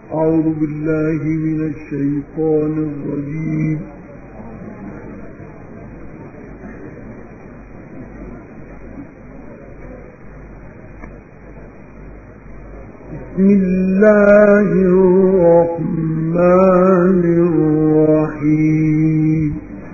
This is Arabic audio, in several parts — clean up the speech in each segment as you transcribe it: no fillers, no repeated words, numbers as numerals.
أعوذ بالله من الشيطان الرجيم. بسم الله الرحمن الرحيم.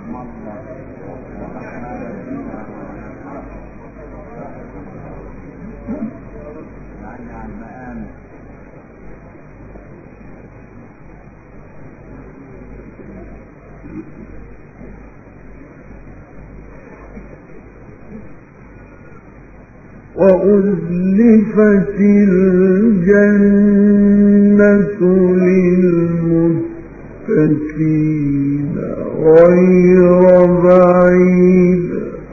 وأزلفت الجنة للمتقين غير بعيد.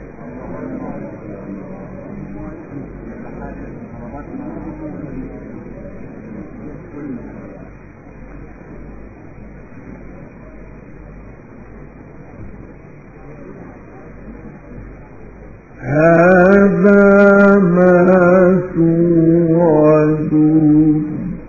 هذا ما توعدون.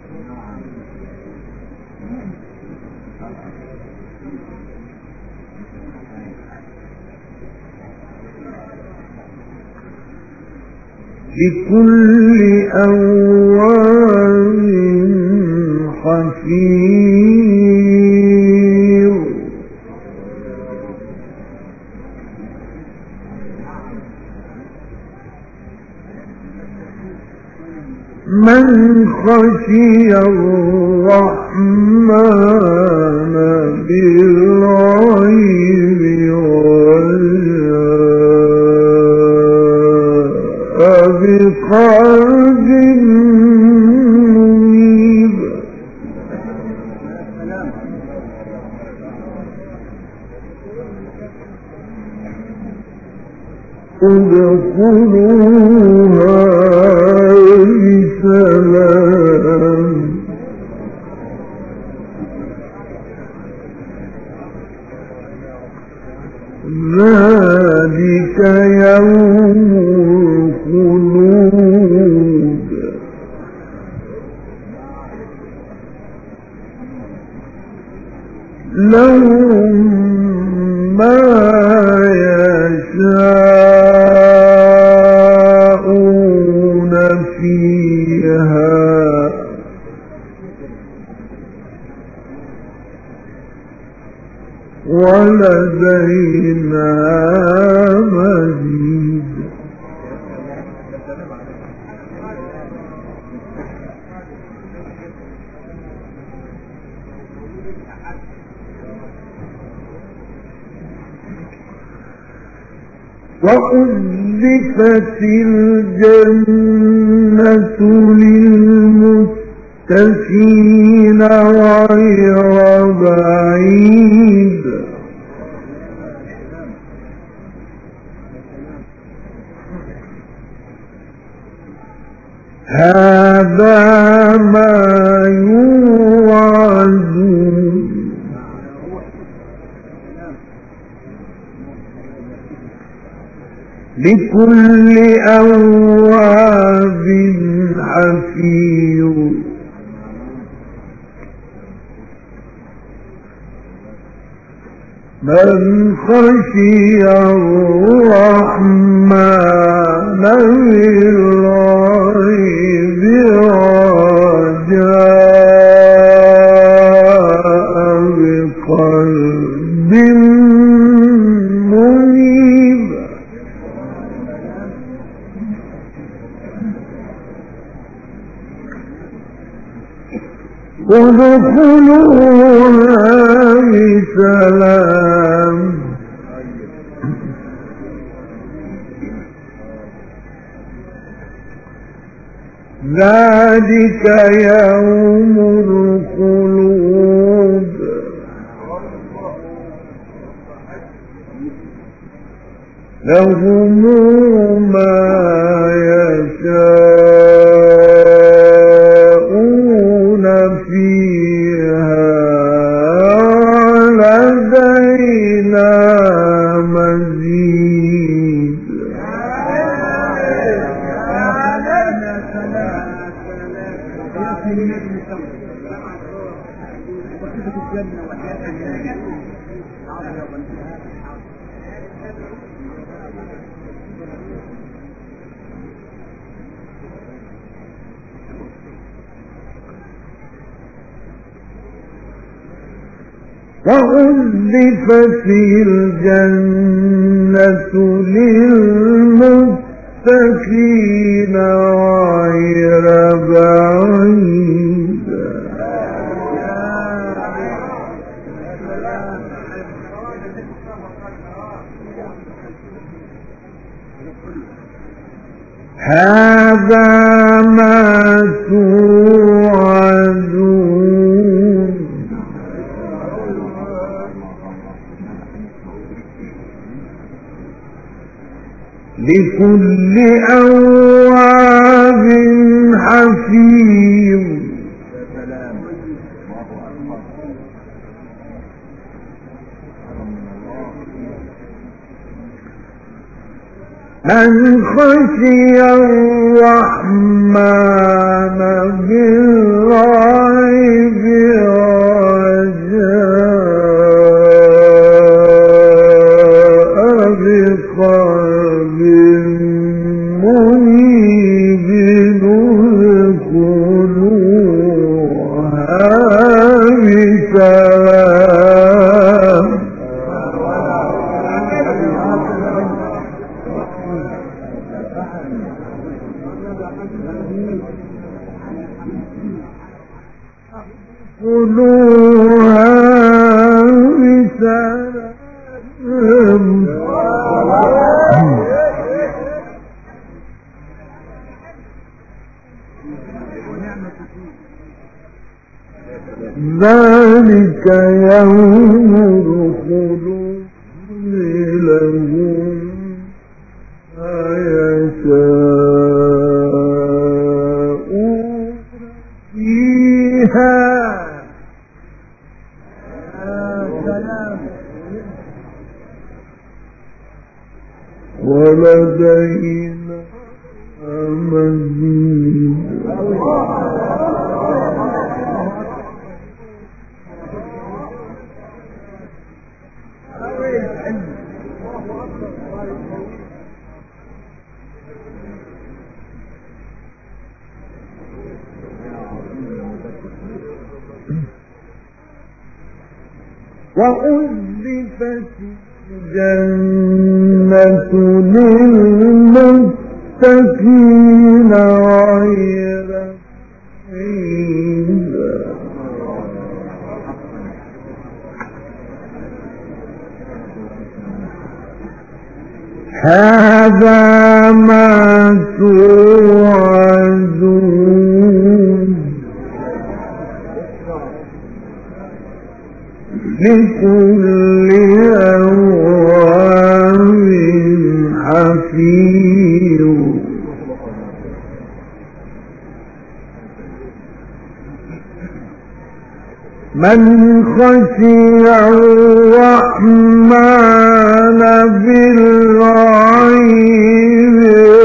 لكل أواب حفيظ. من خشي الرحمن بالغيب وجاء بقلب منيب. ادخلوها بسلام. ذلك يوم الخلود. لهم ما يشاءون فيها ولدينا مزيد. وأزلفت الجنة للمتقين غير بعيد. هذا ما يوعدون. لكل أواب حفيظ. من خشي الرحمن بالغيب وجاء بقلب منيب. ادخلوها بسلام. ذلك يوم الخلود. لهم ما يشاءون فيها ولدينا مزيد. وأزلفت الجنة للمتقين غير بعيد هذا ما توعدون لكل أواب حفيظ من خشي الرحمن بالغيب وجاء بقلب منيب ادخلوها بسلام ادخلوها بسلام ذلك يوم الخلود لهم ما يشاءون فيها ولدينا مزيد وأزلفت الجنة للمتقين غير بعيد هذا ما توعدون لكل أواب حفيظ من خشي الرحمن بالغيب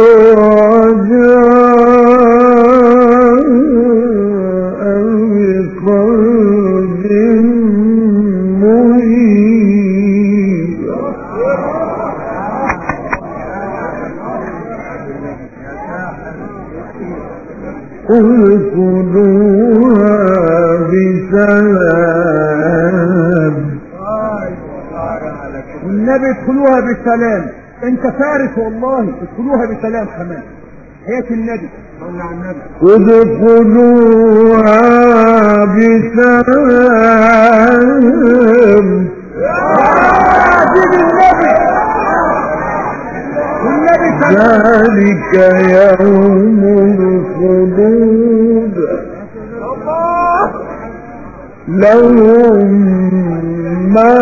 وجاء بقلب منيب ادخلوها بسلام والنبي ادخلوها بسلام. انت فارس والله، ادخلوها بسلام كمان. حياة النبي صلى على النبي. ادخلوها بسلام ذلك يوم الخلود لهم ما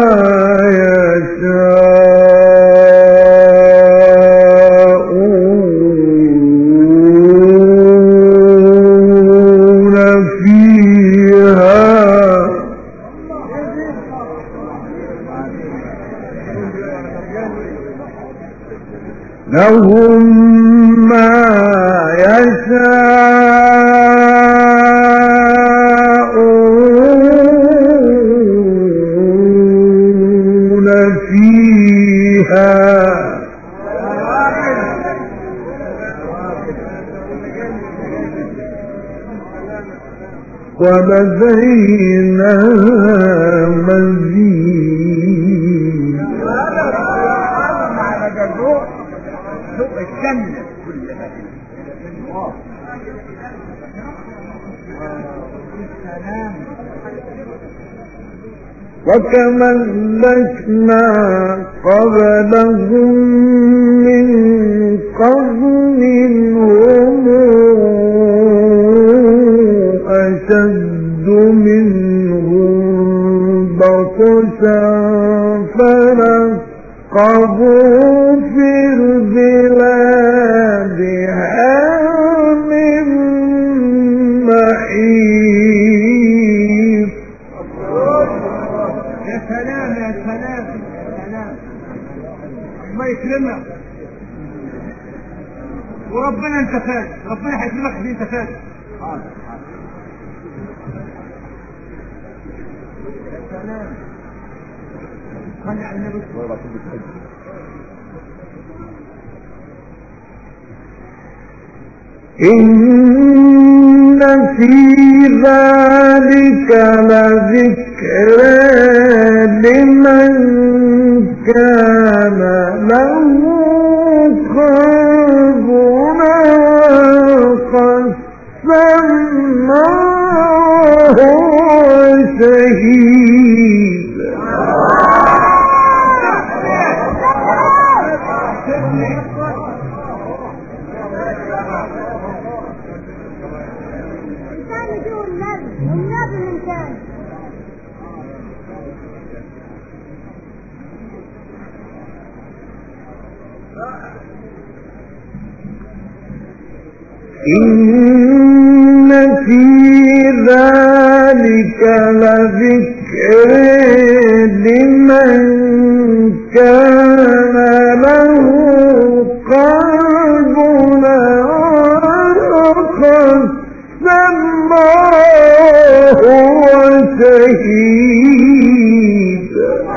يشاءون فيها لهم ما يشاءون ولدينا مزيد. وكما أهلكنا قبلهم من قرن هم أشد منهم بطشا فنقبوا في البلاد هل من محيص. يا سلام يا سلام يا سلام، الله يكرمك. وربنا انت فاهم، ربنا هيكرمك عشان انت فاهم. يا سلام، خلي على النبي. إن في ذلك لذكرى لمن كان له قلب فسمعه شهيد. إن في ذلك لذكرى لمن كان له قلب فسمعه شهيد.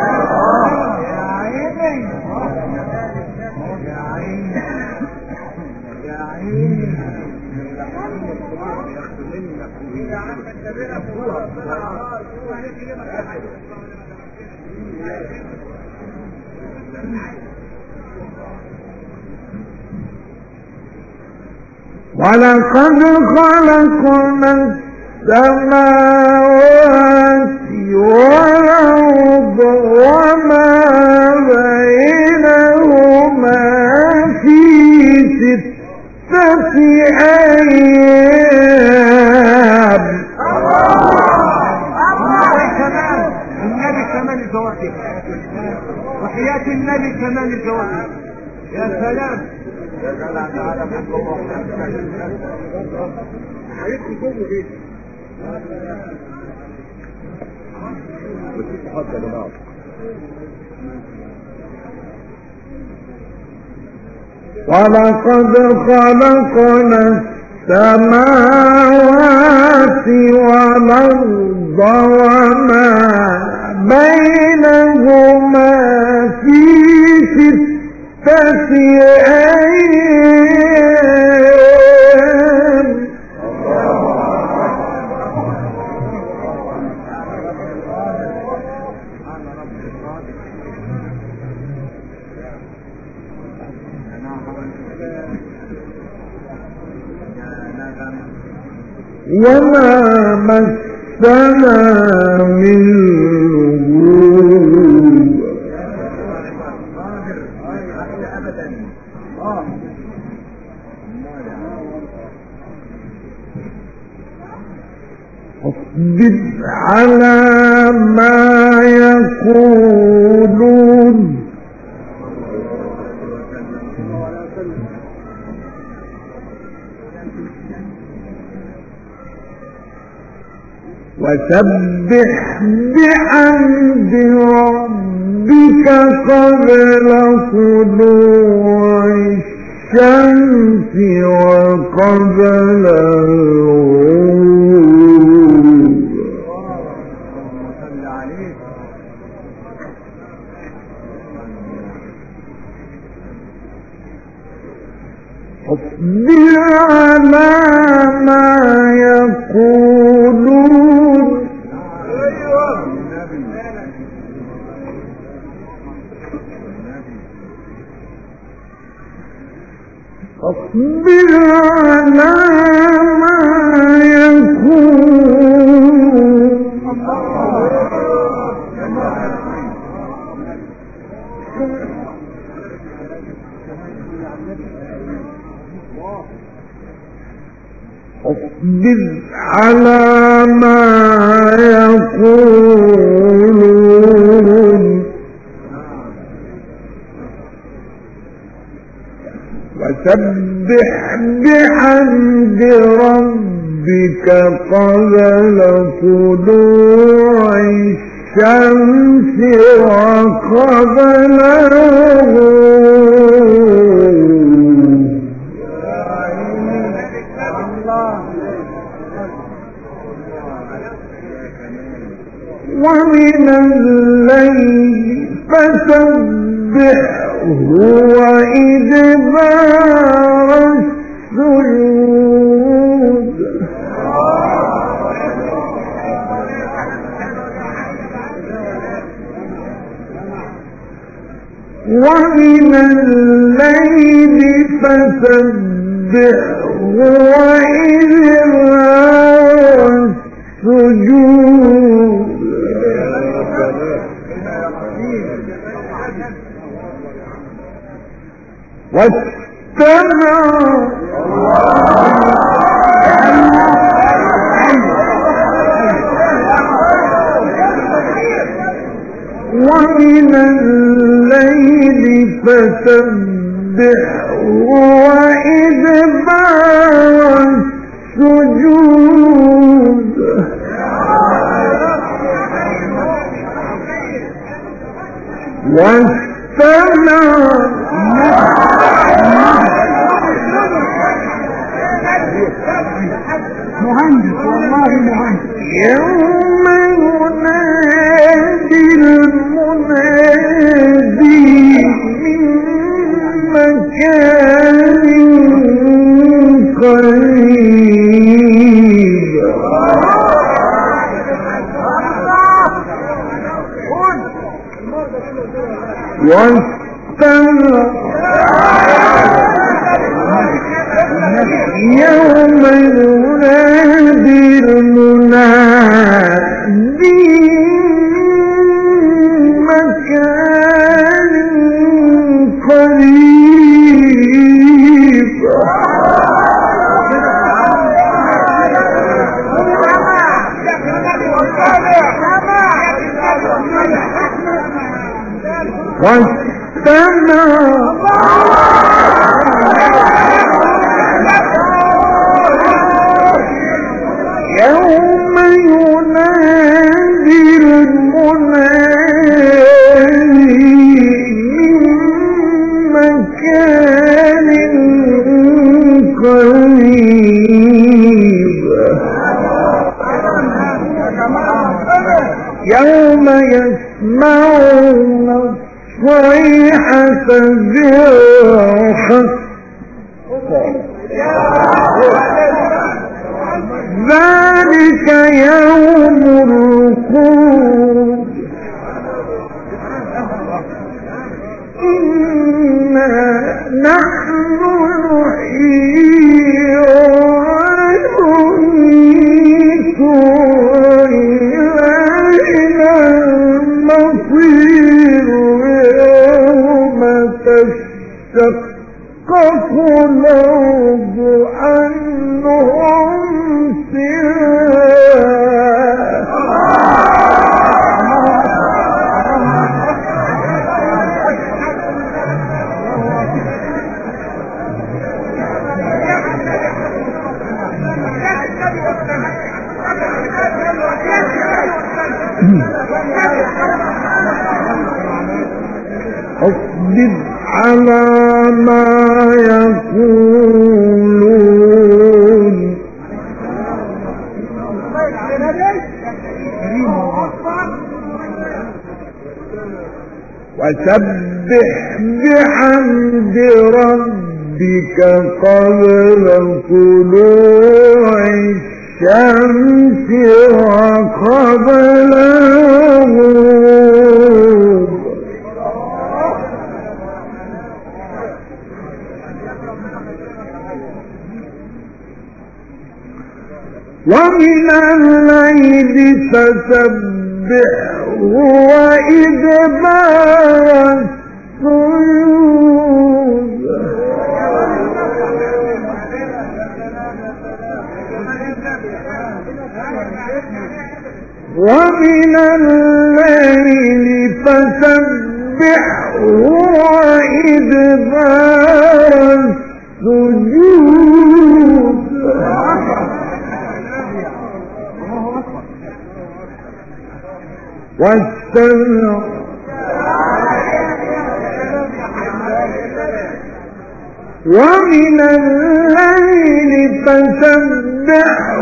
ولقد خلقنا السماوات والأرض وما بينهما في 6 أيام. النبي كمان الجواب، وحياة النبي كمان الجواب. يا سلام يا جماعة، تعالى بحكم حياتي كله بيت. ولقد خلقنا السماوات والأرض وما بينهما في 6 أيام. وما مسنا من لغوب. اصبر على ما يقولون وسبح بحمد ربك قبل طلوع الشمس وقبل الغروب. اصبر على ما يقولون فاصبر على ما يقول اصبر على ما يقولون وسبح بحمد ربك قبل طلوع الشمس وقبل الغروب ومن الليل فسبحه وإدبار السجود ومن الليل فسبحه وإدبار السجود واستمع ومن الليل فسبحه وإدبار السجود واستمع مهندس والله مهندس يوم ينادي المنادي من مكان قريب واستمع يوم ينادي المنادي من مكان قريب واستمع يوم ينادي المنادي من مكان قريب يوم يسمعون الصيحة بالحق ذلك يوم الخروج إنا نحن نحيي ونميت وإلينا المصير يوم تشقق الأرض عنهم اصبر على ما يقولون وسبح بحمد ربك قبل طلوع الشمس وقبل الغروب ومن الليل فسبحه وإدبار السجود ومن الليل فسبحه وإدبار السجود واستمع ومن الليل فسبحه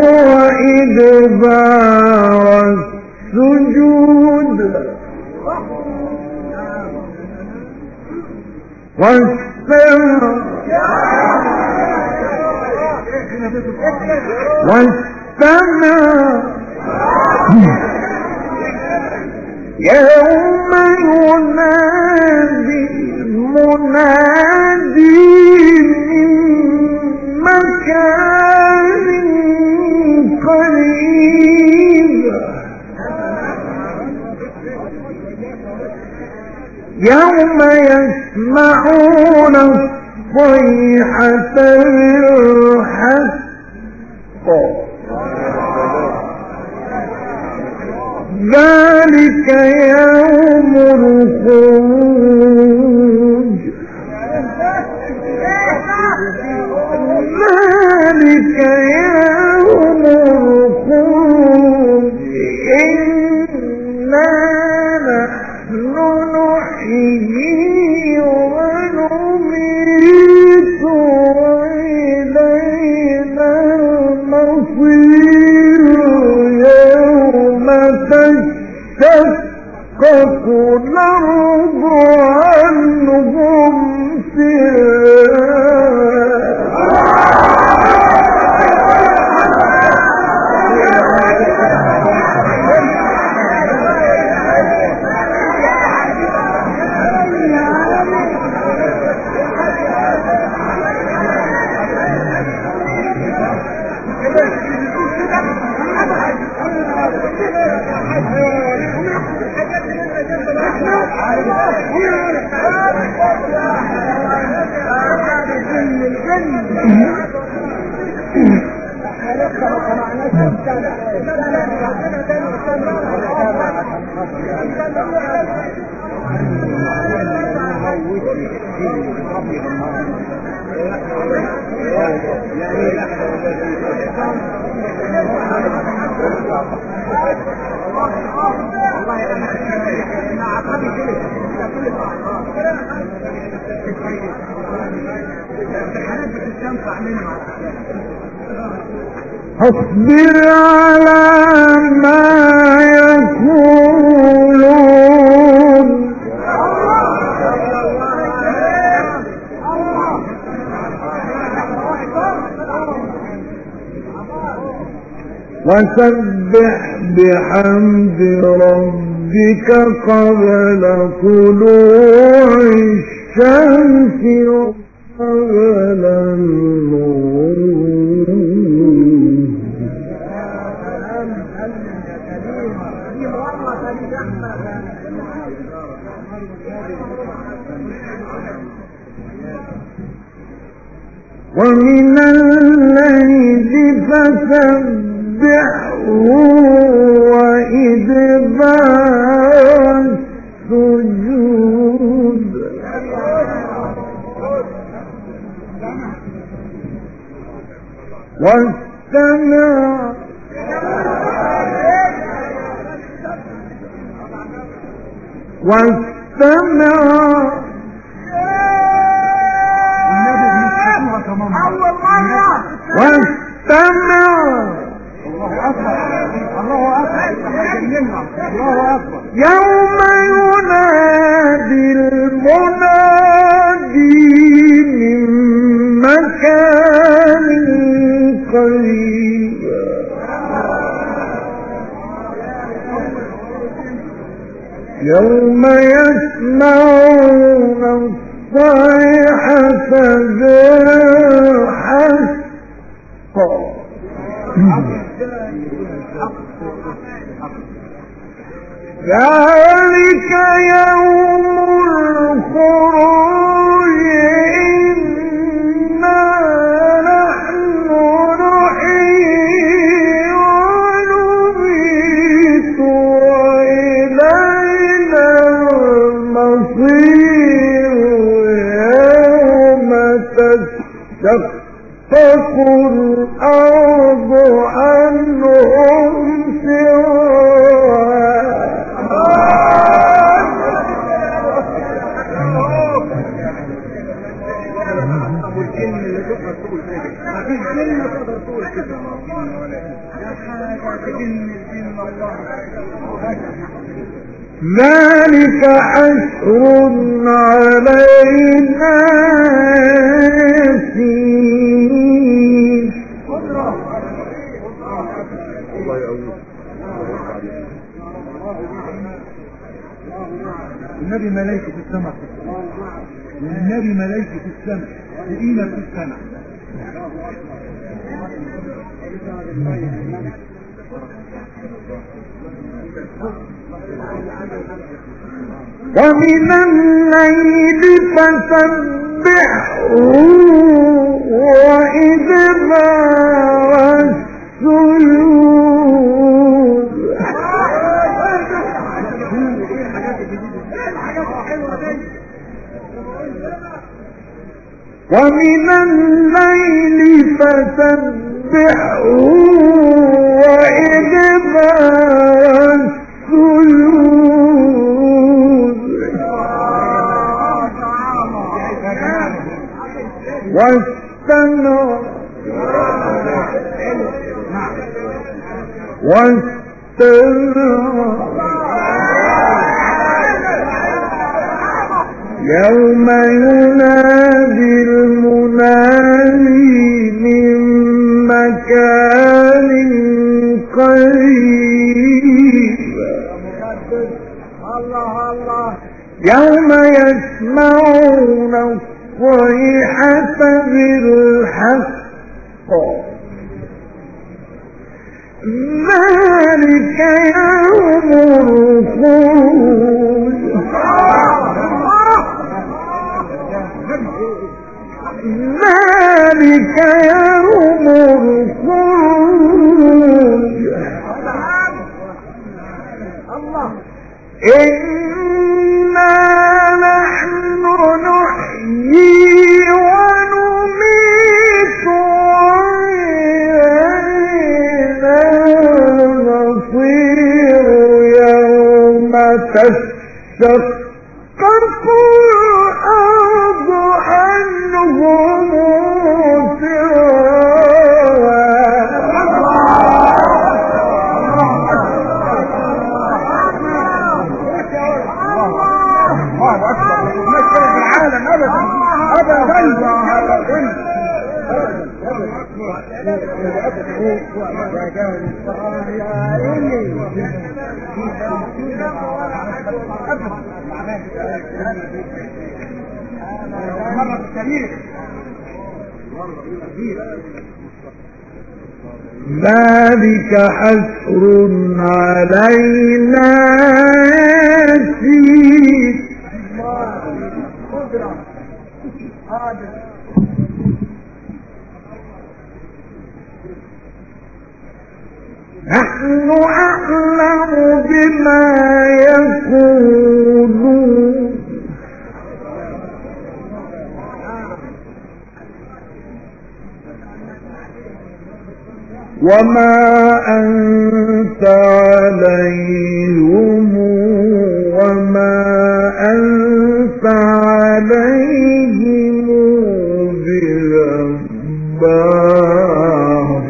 وإدبار السجود واستمع يوم ينادي المنادي من مكان قريب يوم يسمعون الصيحة بالحق ذلك يوم الخروج ذلك يوم الخروج إنا نحن نحيي ونميت وإلينا المصير يوم تشقق الأرض عنهم اصبر على ما يقولون وسبح بحمد ربك قبل طلوع الشمس وقبل الغروب ومن الليل فسبحه وإدبار السجود واستمع يوم ينادي المنادي من مكان قريب يوم يسمعون الصيحة بالحق ذلك يوم الخروج إنا نحن نحيي ونميت وإلينا المصير يوم تشقق الأرض عنهم ذلك حشر علينا يسير. النبي ملايكة في السماء، النبي ملايكة في السماء، لقينا في السماء. ومن الليل فسبحه وإدبار السجود. ومن الليل فسبحه وإدبار السجود واستمع يوم ينادي المنادي من مكان قريب يوم يسمعون الصيحة بالحق ذلك يوم الخروج ذلك يوم الخروج إنا نحن نحيي ونميت وإلينا المصير يوم تشقق الأرض عنهم ذلك حشر علينا يسير. نحن أعلم بما يقولون وما أنت عليهم وما أنت عليهم بجبار.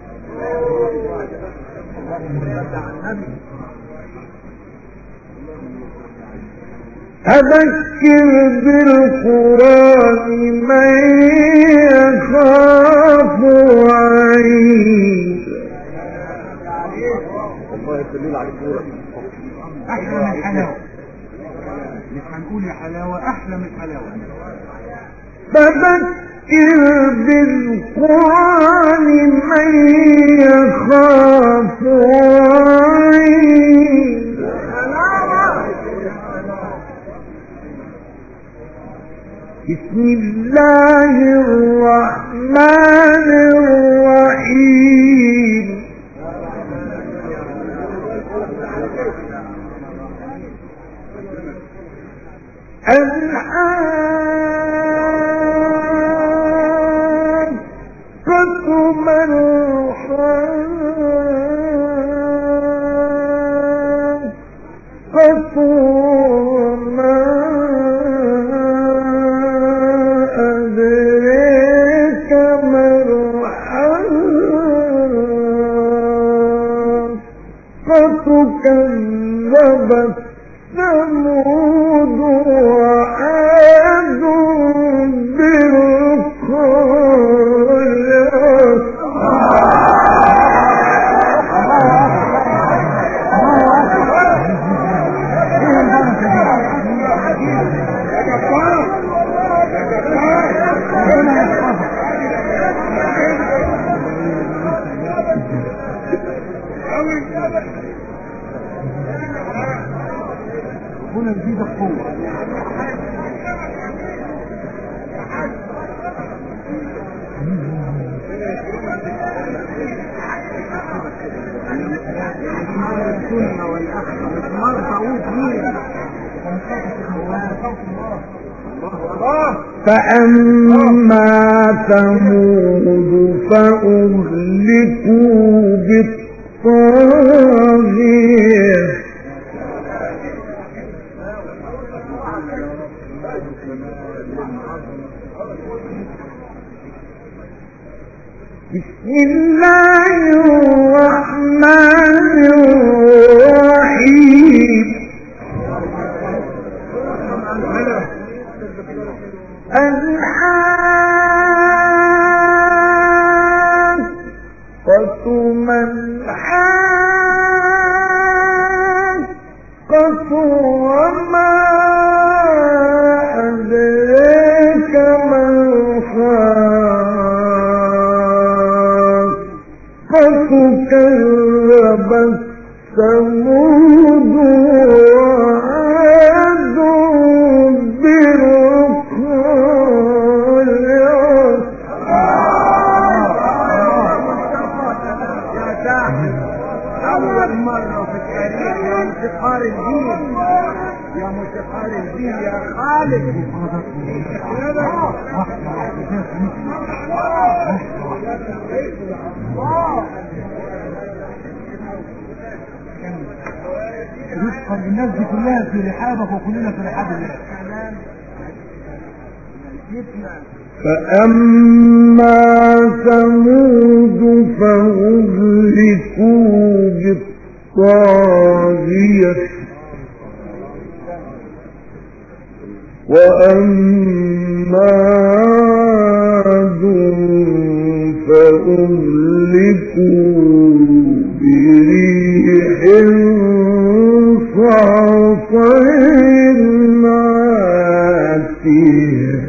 أذكر بالقرآن من يخاف وعيد. أحلى من الحلاوة، مش هنقول يا حلاوة، أحلى من الحلاوة. فذكر بالقرآن من يخاف وعيد. بسم الله الرحمن الرحيم. الحاقة ما الحاقة وما أدريك ما الحاقة كذبت ثمود وعاد هنا نزيد القوة. فأما ثمود فأهلكوا بالطاغية بسم الله الرحمن الرحيم. الحاقة ما الحاقة وما أدريك ما الحاقة كذبت ثمود وعاد أول مرة في التاريخ يا موسيقار الدين، يا موسيقار الدين يا خالد. رزقا للناس دي كلها في رحابك وكلنا في رحاب الله. فأما ثمود فأهلكوا بالطاغية وأما عاد فأهلكوا بريح صرصر عاتية.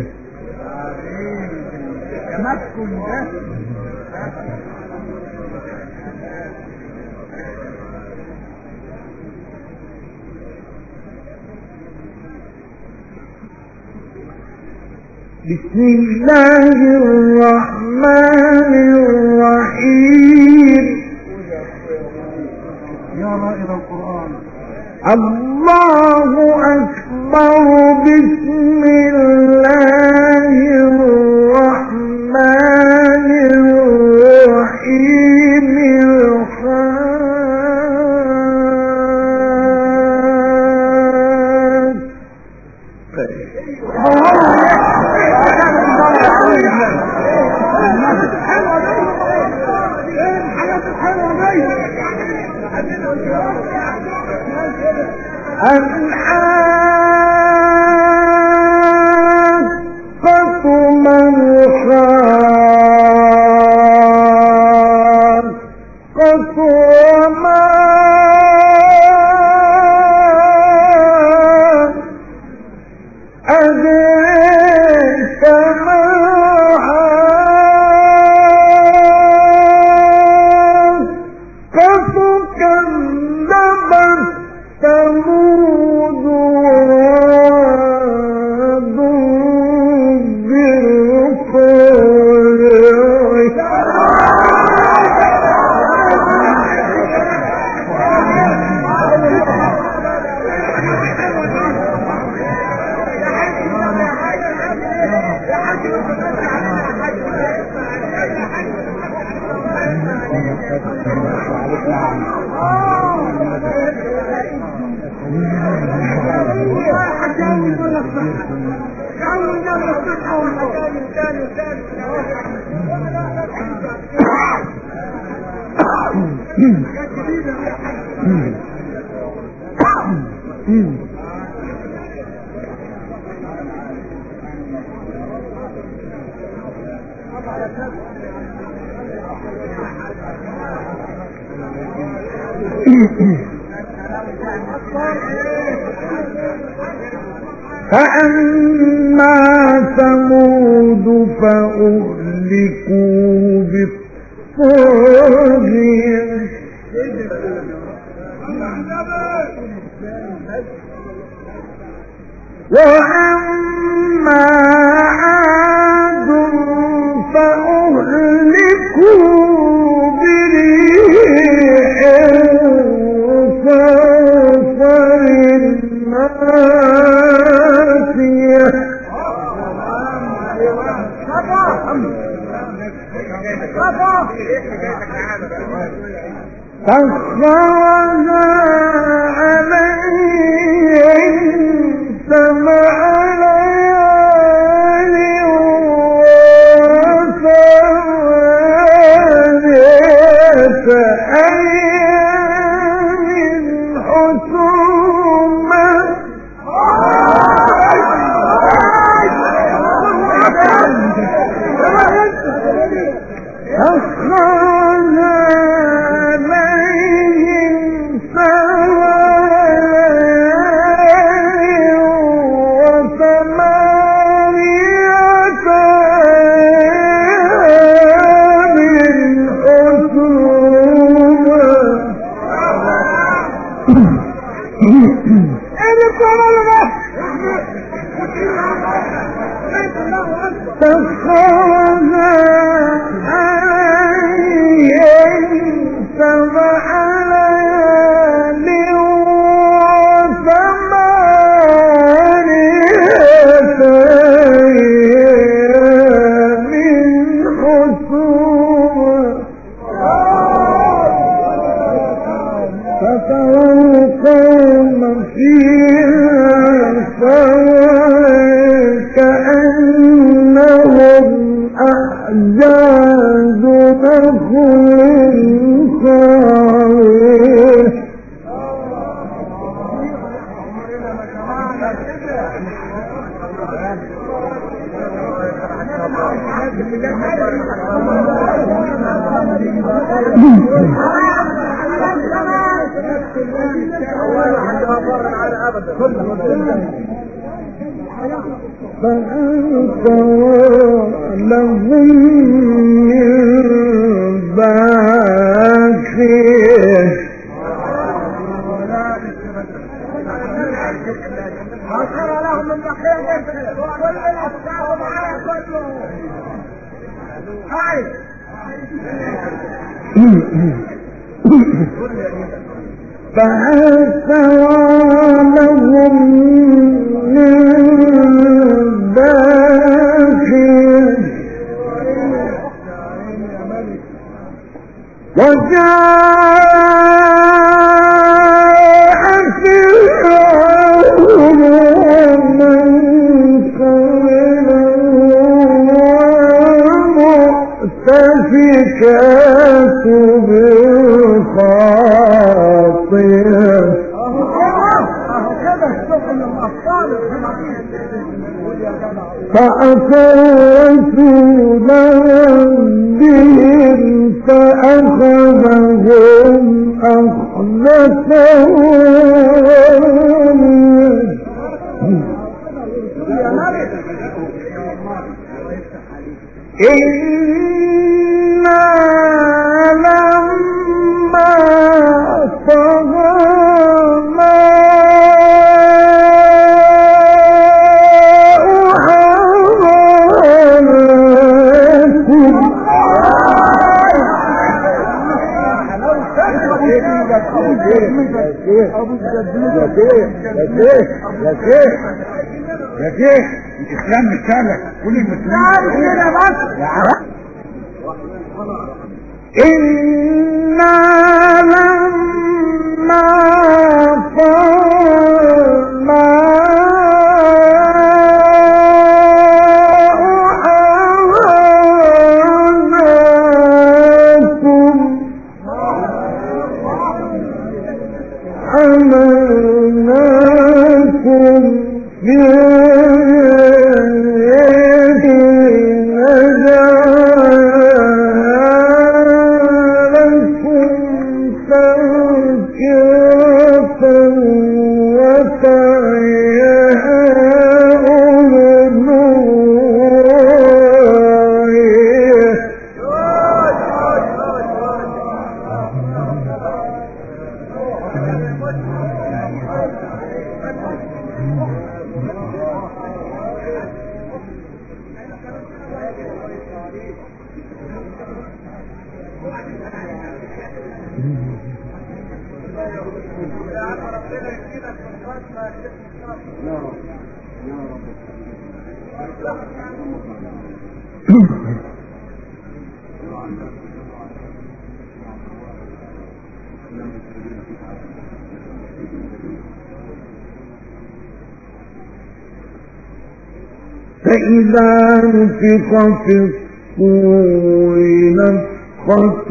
بسم الله الرحمن الرحيم. يا رائد القرآن. الله أكبر. بسم الله الرحمن الرحيم. الحاقة ما الحاقة وما أدريك ما كذبت ثمود وعاد فأما ثمود فأهلكوا بالطاغية وأما عاد فأهلكوا بريح صرصر ناسية سخرها عليهم سبع ليال وثمانية أيام حسوما لهم من باكيه فأسوى لهم من داخل وجاء فرعون ومن قبله والمؤتفكات بالخاطئة فأخرجوا ربهم فأخذهم أخذتهم إنا لما يا شيخ الاسلام مش سهلك كل المسلمين إنا لما صلنا حملناكم فإذا نفخ في الصور نفخة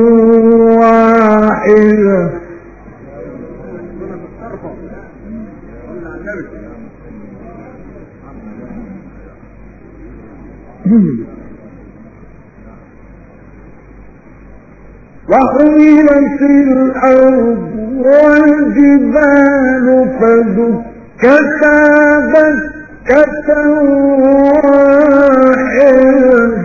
واحدة وحملت الأرض والجبال فدكتا دكة واحدة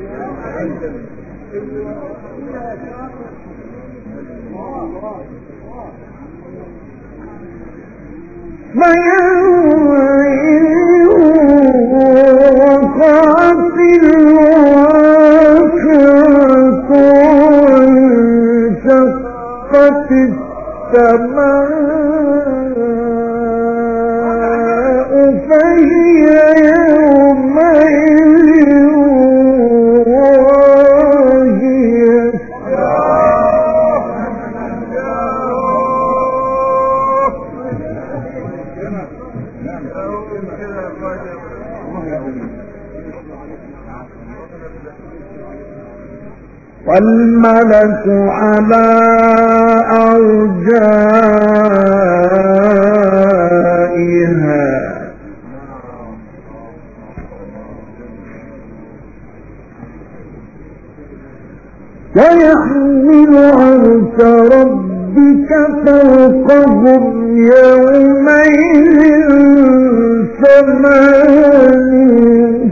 وقعت الواقعة وانشقت السماء فهي يومئذ واهية والملك على أرجائها ويحمل عرش ربك فوقهم يومئذ ثمانية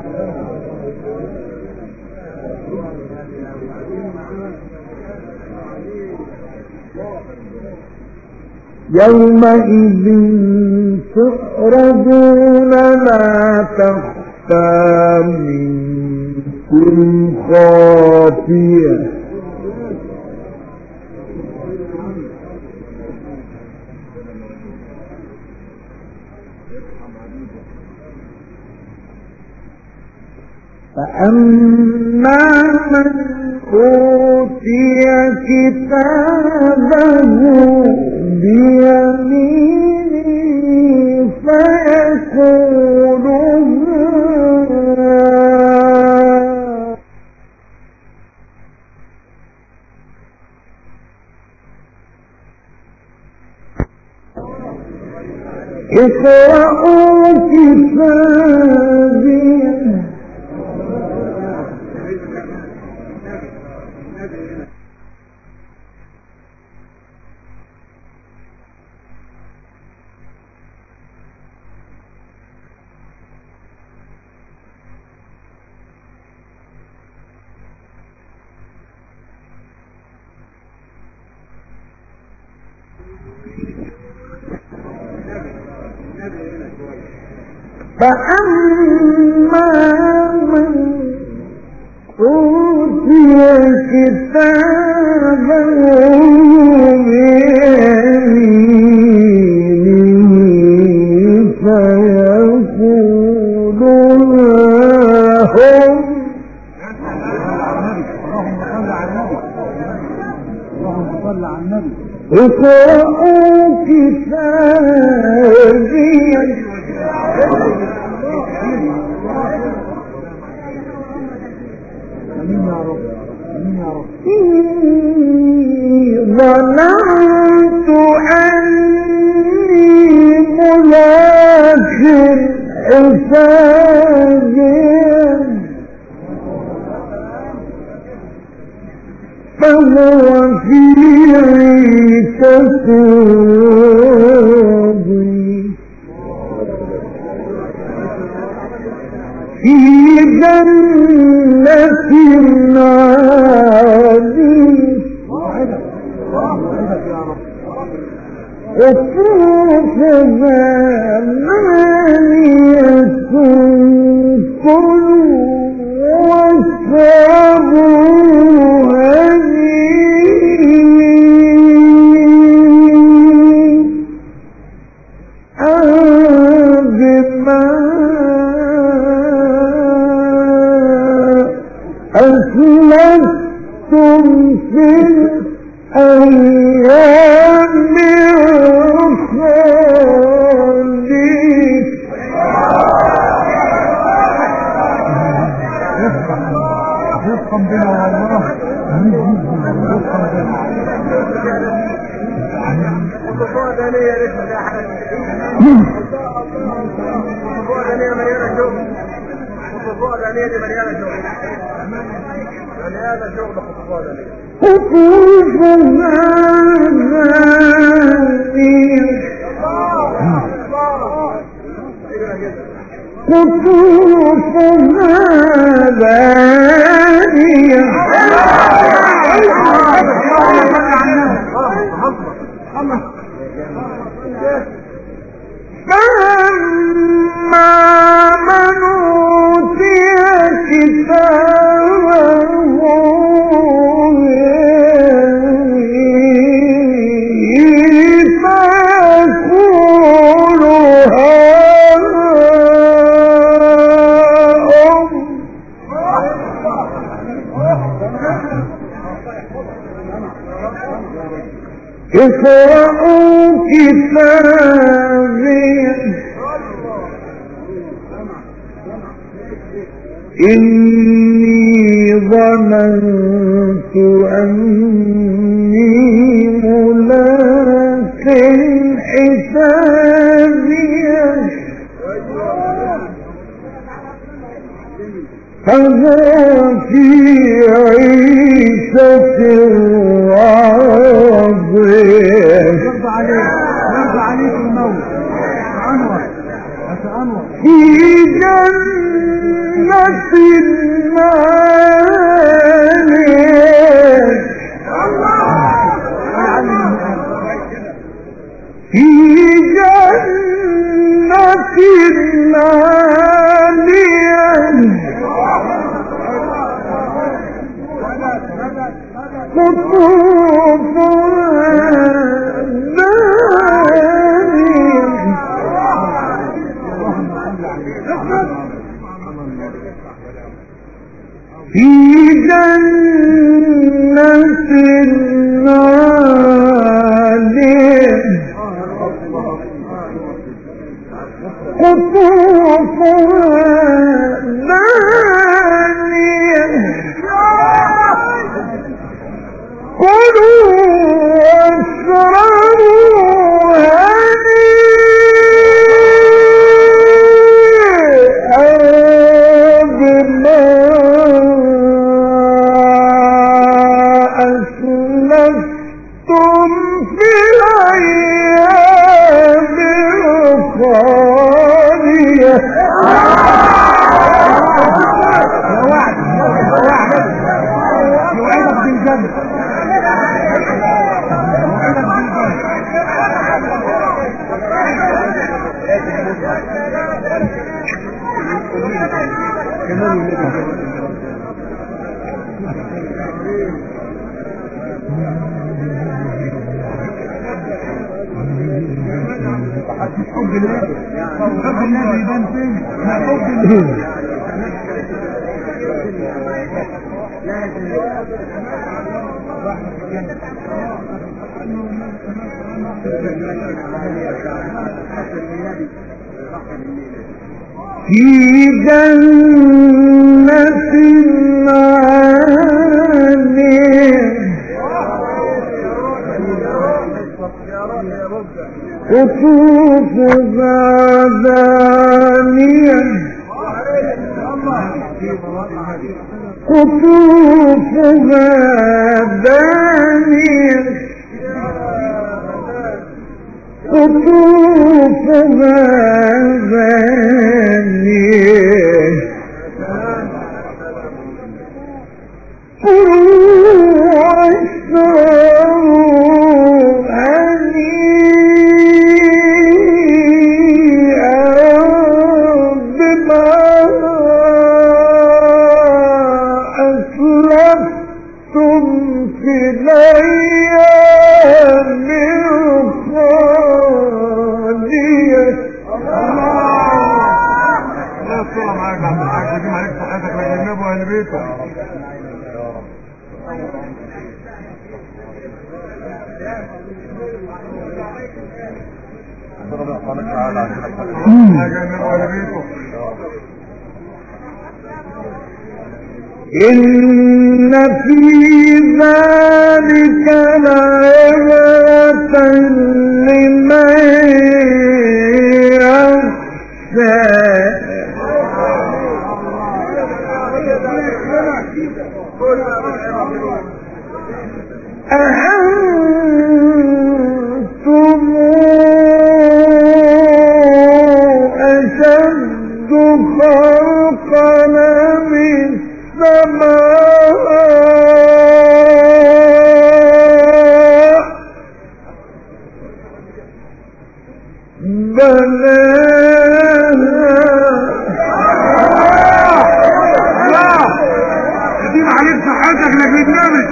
يومئذ تعرضون لا تخفى منكم خافية فأما من أوتي كتابه بيمينه فيقول اقرأوا كتابي فأما من أوتي كتابه اقرأوا كتابي إني ظننت أني ملاك حسابي فهو في عيشة راضية في جنة عالية قطوفها دانية كلوا واشربوا بما أسلفتم في الأيام الخالية رزقا بنا والله رزقا قطوفها دانية فأما من أوتي كتابه فيقول اقرأوا كتابي إني ظننت أني ملاك حسابي فهو في عيشة راضية يرضى عليك الموت أنور في جنة عالية في جنة عالية قطوفها دانية في جنة عالية قطوفها دانية كلوا واشربوا هنيئا بما أسلفتم في الأيام الخالية يوعدك بالجنة حب النبي يبان فين؟ حب النبي في جنة عالية قطوفها دانية قطوفها دانية قطوفها دانية كلوا واشربوا هنيئا بما أسلفتم في الأيام الخالية. الله يستر معاك يا عبد الحاج، يجي عليك صحتك ويجنبوا اهل بيتك. إن في ذلك لآية لمن يخشى. أأنتم أشد خلقا من السماء بناها. يدين عليك صحتك لكن النبي.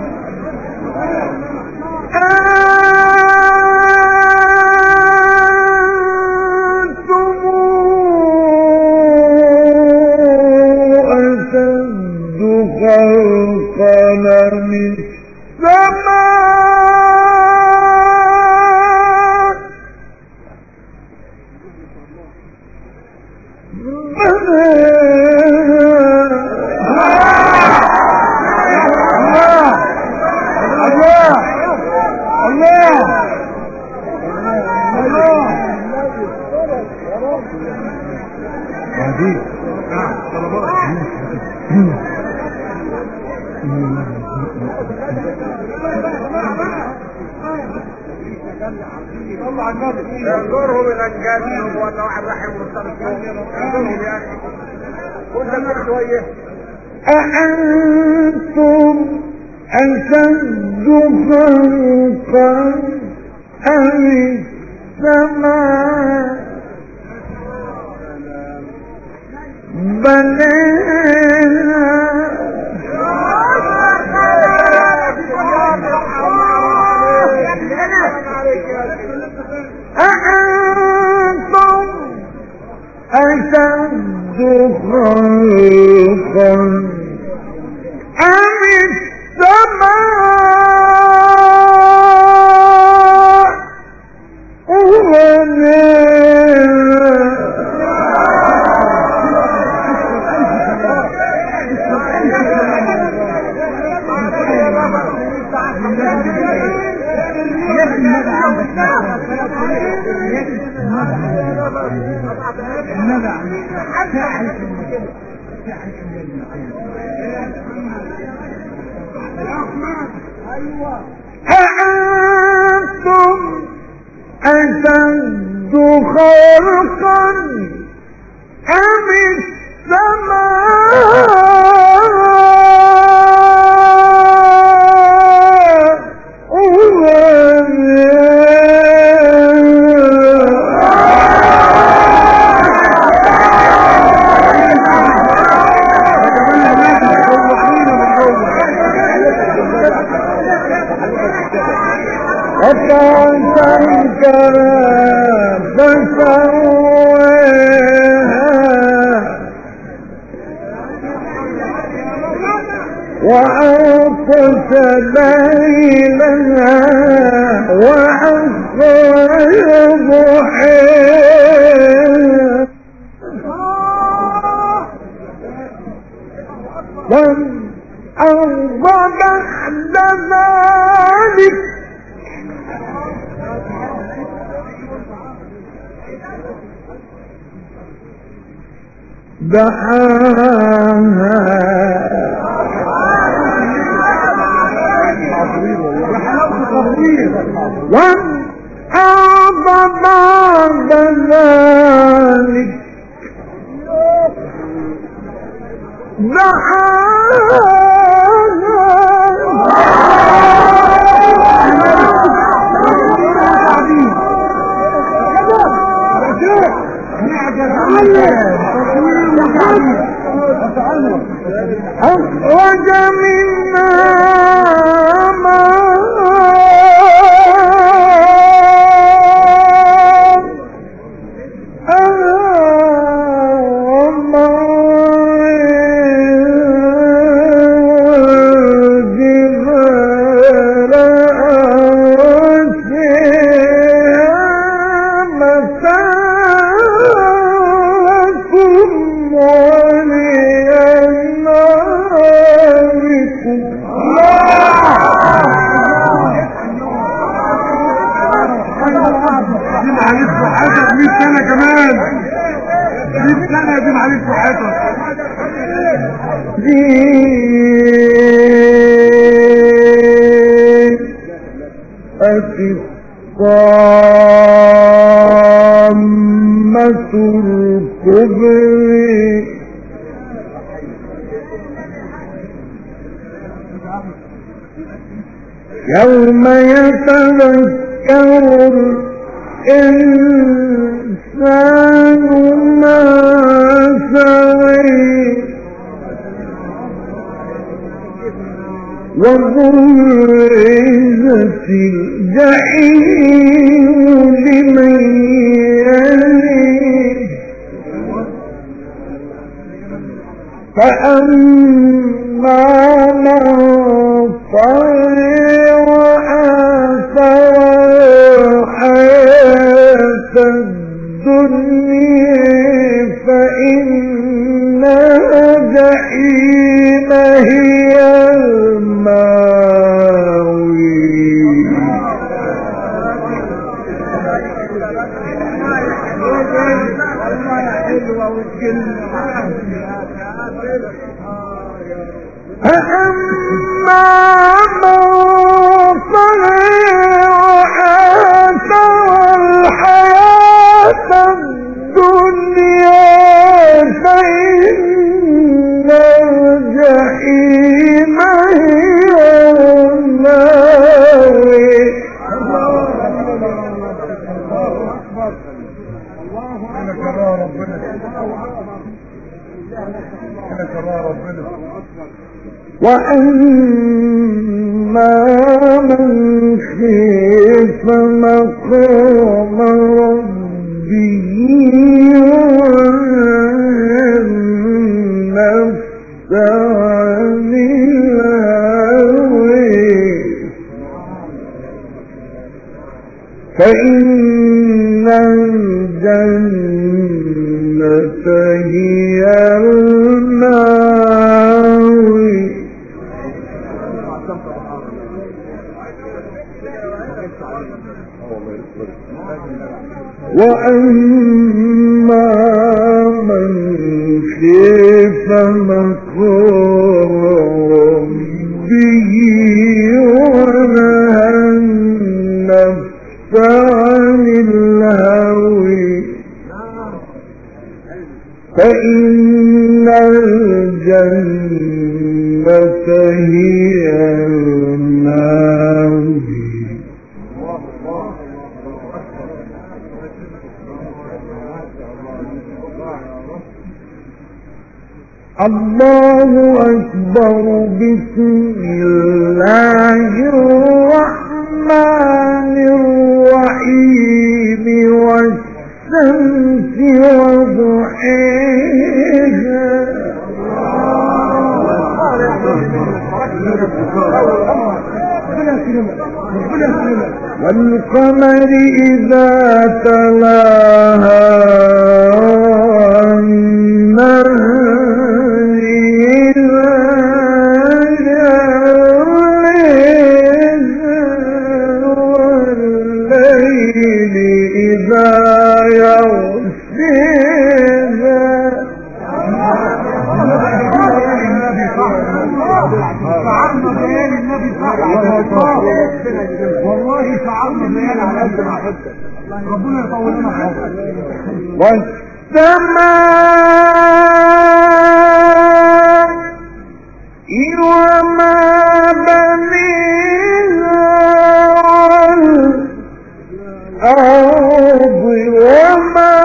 ينظرهم الانجازهم والنوع الرحم والصالحين ينظرهم يا اخي وانت شويه. أأنتم أشد خلقا أم السماء بناها. أأنتم أشد خلقا أم السماء أأنتم أشد خلقا أم السماء وأغطش ليلها وأخرج ضحاها والأرض بعد ذلك دحاها والأرض بعد ذلك أخرج منها الطامة الكبرى يوم يتذكر الإنسان ما سعى وبرزت الجحيم لمن يليه فأما من طغى وآثر الحياة الدنيا فإن الجحيم هي فأما من طغى وآثر الحياة الدنيا فإن الجحيم هي النار وأما من خاف مقام ربه والنفس عن الهوى فإن الجنة هي المأوى وأما من خاف مقام ربه ونهى النفس عن الهوى فإن الجنة هي المأوى الله أكبر بسم الله الرحمن الرحيم والشمس وضحيها والقمر إذا تلاها والنهر إذا جلاها والليل إذا يغشاها. شعرنا بيان النبي صح والله شعرنا بيان على قد ما حدث ربنا يطول لنا حاجه. والسماء وما بنيها والأرض وما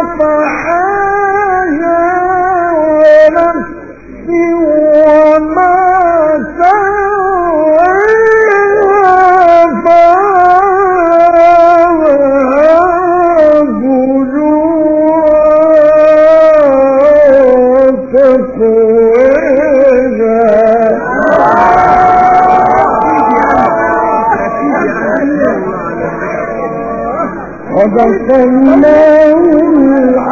طحاها ونفس وما صدق الله